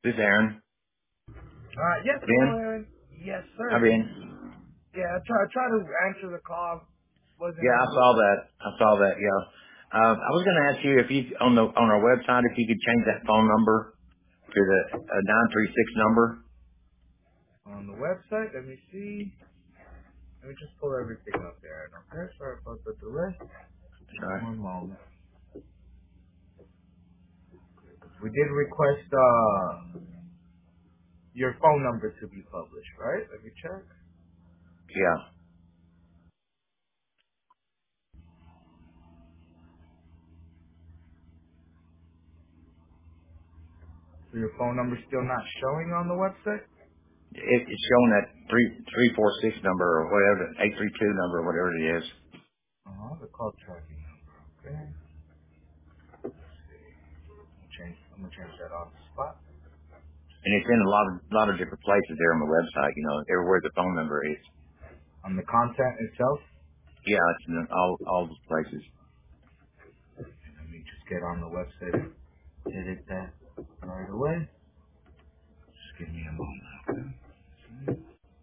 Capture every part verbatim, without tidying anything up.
This is Aaron. Uh, yes, hello, Ben? Aaron. Yes, Hi, sir. Ben. Yeah, I try, I try to answer the call. Wasn't Yeah, I able. saw that. I saw that, yeah. Uh, I was going to ask you if you, on the, on our website, if you could change that phone number to the uh, nine three six number. On the website, let me see. Let me just pull everything up there. Okay, sorry about the delay. Just Sorry. one moment. We did request uh your phone number to be published, right? Let me check. Yeah. So your phone number's still not showing on the website? It, it's showing that three three four six number or whatever, eight three two number or whatever it is. Uh-huh, the call tracking number. Okay. Change. I'm gonna change that on the spot. And it's in a lot of, lot of different places there on the website, you know, everywhere the phone number is. On the content itself. Yeah, it's in all, all those places. Let me just get on the website and edit that right away. Just give me a moment, okay?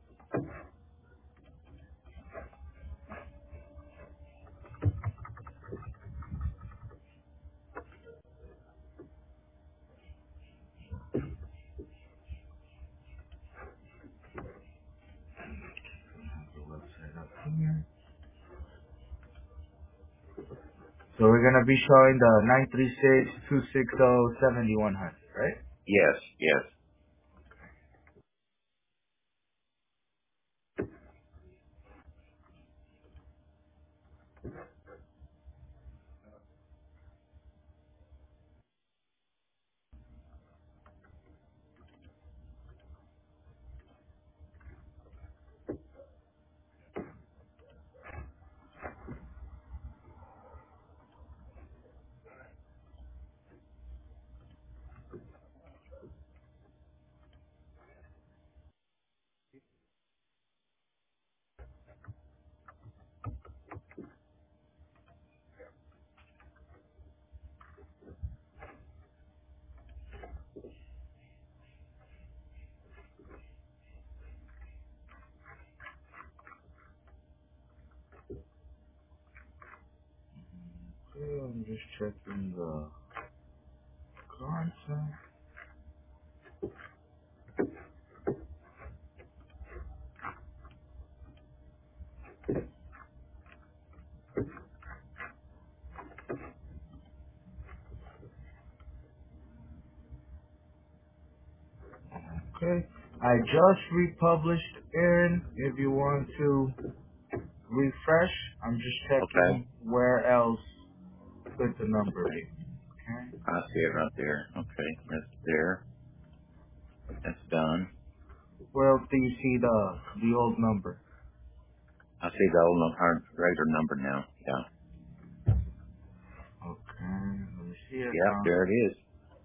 Have the website up here. So we're gonna be showing the nine three six, two six zero, seven one zero zero, right? Yes, yes. Okay, I'm just checking the content. Okay. I just republished, Aaron. If you want to refresh, I'm just Okay. checking where else could the number be. Okay. I see it right there. Okay. That's there. That's done. Where else do you see the the old number? I see the old num- our regular number now. Yeah. Okay. Let me see. I Yep, found there it is.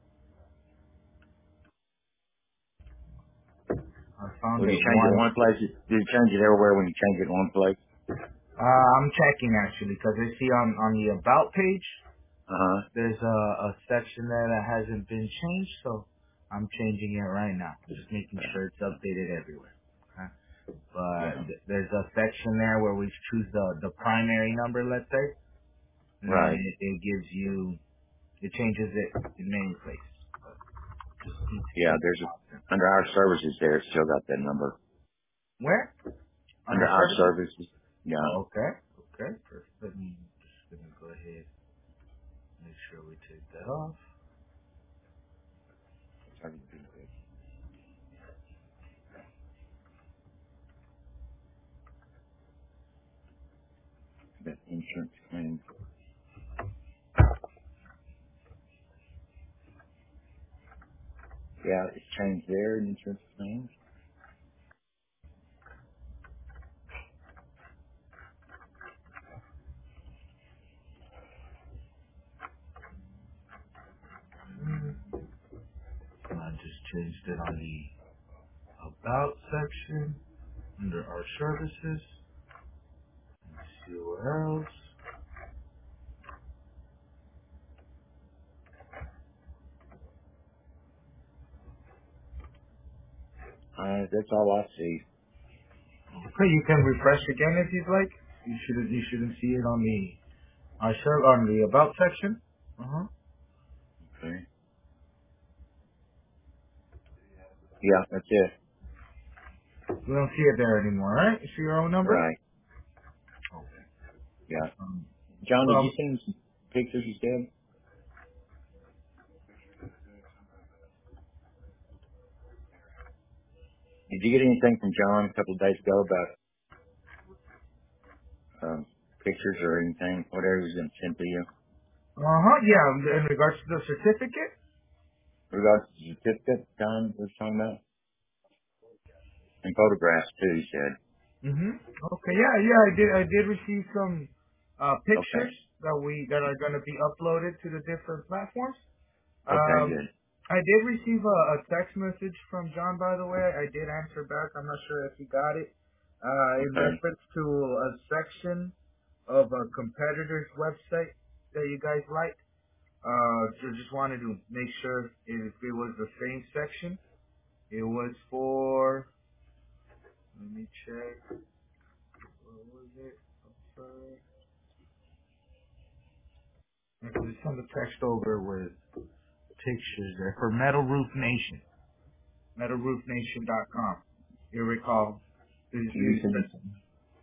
I found When you it change it in one. one place, did you change it everywhere when you change it in one place? Uh, I'm checking actually because I see on on the about page Uh-huh. there's a, a section there that hasn't been changed, so I'm changing it right now. Just making Uh, sure it's yeah. updated everywhere. Okay. But Yeah. th- there's a section there where we choose the the primary number, let's say, and then Right. it, it gives you it changes it in many places. But just need to Yeah, keep there's it constant. a, under our services there, it's still got that number. Where on Under our our services? services. Yeah. Okay. Okay. Perfect. Let me just gonna go ahead and make sure we take that off. That insurance claim. Yeah, it's changed there, insurance claims. And I just changed it on the about section under our services. Let's see where else. That, that's all I see. Okay, you can refresh again if you'd like. You shouldn't you shouldn't see it on the uh, sure, on the about section. Uh huh. Okay. Yeah, that's it. We don't see it there anymore, right? You see your own number? Right. Okay. Yeah. Um, John, did you well, send me some pictures you said? Did you get anything from John a couple of days ago about um, pictures or anything, whatever he was going to send to you? uh huh. Yeah. In regards to the certificate. Regards to the certificate John was talking about? And photographs too, he said. Mhm. Okay. Yeah. Yeah. I did. I did receive some uh, Okay. pictures that we that are going to be uploaded to the different platforms. Okay, Um, good. I did receive a, a text message from John, by the way. I did answer back. I'm not sure if he got it. Uh, in Okay. reference to a section of a competitor's website that you guys like. Uh, so just wanted to make sure if it was the same section. It was for, let me check. What was it? I'm sorry. I just sent the text over with pictures there for Metal Roof Nation. metal roof nation dot com. You recall? Is, You is sent the, me something.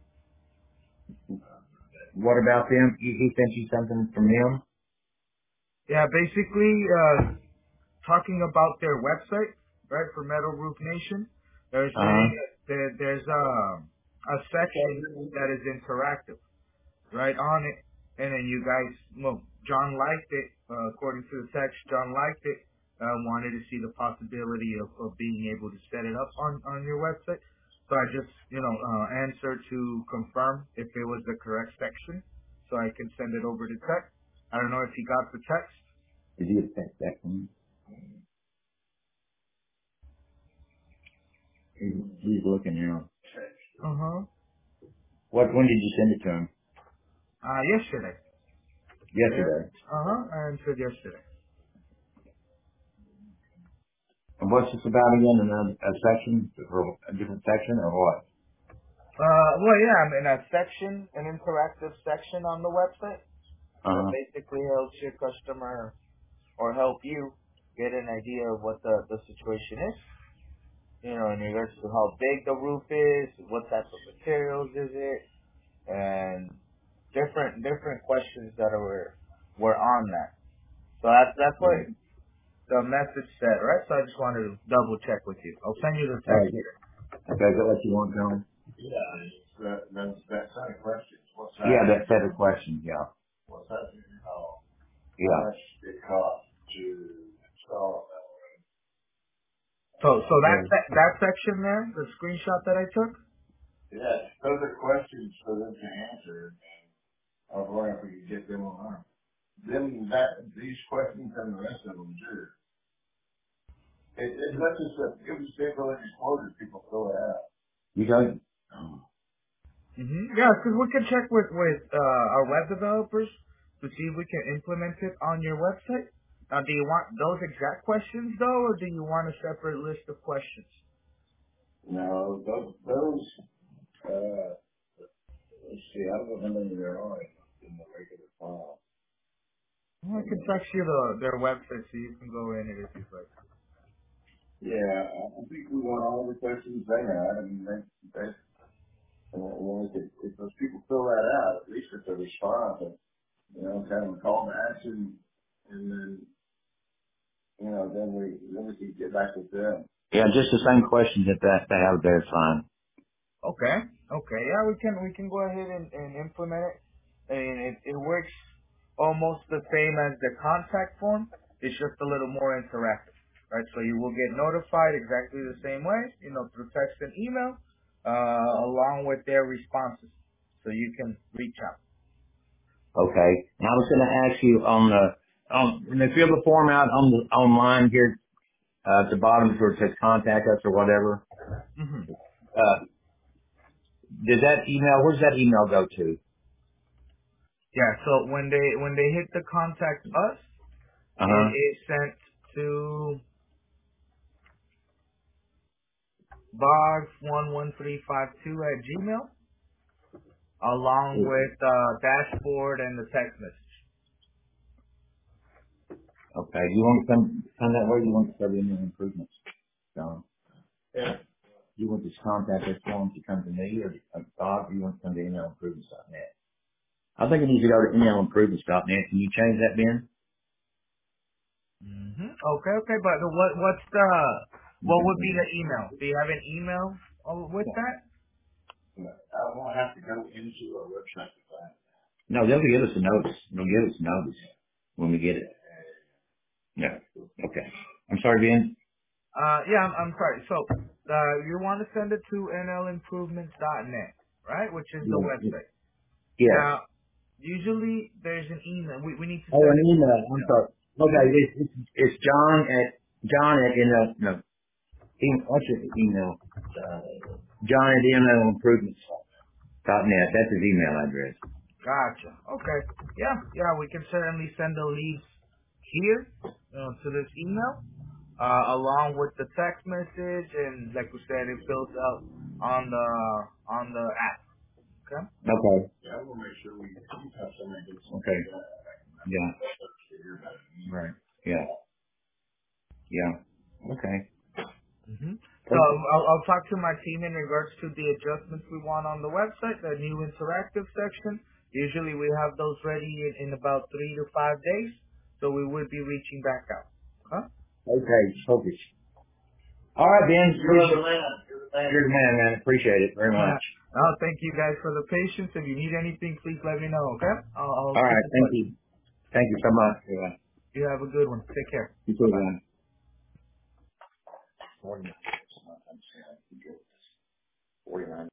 What about them? He, he sent you something from him? yeah, basically, uh, talking about their website, right, for Metal Roof Nation. They're Uh-huh. saying that there's a, a section that is interactive, right, on it. And then you guys, well, John liked it, uh, according to the text, John liked it, uh, wanted to see the possibility of, of being able to set it up on, on your website. So I just, you know, uh, answered to confirm if it was the correct section so I can send it over to text. I don't know if he got the text. Did you send that one? He, he's looking now. Uh-huh. What, when did you send it to him? Uh, yesterday. Yeah. Yesterday. Uh-huh. I answered yesterday. And what's this about again? Another a section? Or a different section or what? Uh, well, yeah, I'm in a section, an interactive section on the website that Uh-huh. basically helps your customer or help you get an idea of what the, the situation is. You know, in regards to how big the roof is, what type of materials is it, and different different questions that are were on that. So that's that's what Right. the message said, right? So I just wanted to double check with you. I'll send you the All right. text here. Okay, is that what you want, John? Yeah, it's that, that's that set of questions. What's that? Yeah, that set of questions, yeah. What's that? Oh, how Yeah. much it costs to install that? So so that Okay. that, that section there, the screenshot that I took. Yeah, those are questions for them to answer. I was wondering if we could get them on our. Them that these questions and the rest of them too. It, it lets us uh, give us the ability to quote people fill it out. You got Oh. Mm-hmm. Yeah, because we can check with with uh, our web developers to see if we can implement it on your website. Now, do you want those exact questions though, or do you want a separate list of questions? No, those those uh let's see, I don't know how many there are in the regular file. Well, I can text you the their website so you can go in it if you'd like. Yeah, I I think we want all the questions they had. I mean, they, they, you know, if, if those people fill that out, at least it's a response, and, you know, kind of a call to action, and then, you know, then we, then we can get back with them. yeah, just the same questions that that they have there is fine. Okay. Okay. Yeah, we can we can go ahead and, and implement it. And it, it works almost the same as the contact form. It's just a little more interactive. Right? So you will get notified exactly the same way, you know, through text and email, uh, along with their responses. So you can reach out. Okay. And I was gonna ask you on the on when they fill the form out on the online here uh, at the bottom where it says contact us or whatever, hmm uh does that email where's that email go to? Yeah. So when they when they hit the contact us, Uh it huh. is sent to box one one three five two at Gmail, along with uh, dashboard and the text message. Okay. You want to come, come that way? You want to start in your improvements, John? Yeah. You want this contact us form to come to me or to Bob, or you want to come to email improvements dot net? I think it needs to go to email improvements dot net. Can you change that, Ben? Mm-hmm. Okay, okay, but the- what what's the You what can would do be that. the email? Do you have an email uh, with Yeah. that? I won't have to go into our website to find No, they'll give us a notice. They'll give us a notice when we get it. Yeah. Okay. I'm sorry, Ben. Uh, yeah, I'm, I'm sorry. So uh, you want to send it to N L improvements dot net, right? Which is the Yeah. website. Yes. Now, usually there's an email. We we need to Oh, send an it. email. I'm No. sorry. Okay, it's, it's, it's John at John at N L. No, e- what's your email? Uh, John at N L improvements dot net. That's his email address. Gotcha. Okay. Yeah, yeah, we can certainly send the leads here uh, to this email, uh, along with the text message, and like we said, it fills out on the on the app. Okay. Okay. Yeah, I will make sure we have somebody do something Okay. like that. Yeah. Figure it out. Right. Yeah. Yeah. Okay. hmm So Perfect. I'll, I'll talk to my team in regards to the adjustments we want on the website, the new interactive section. Usually we have those ready in, in about three to five days, so we would be reaching back out. Okay. Okay. Focus. All right, Ben. You're the man. You're the man. You're the man, man. Appreciate it very much. Oh, thank you guys for the patience. If you need anything, please let me know, okay? I'll, I'll All keep right. in Thank touch. you. Thank you so much. Yeah. You have a good one. Take care. You too, Bye-bye. man. forty-nine.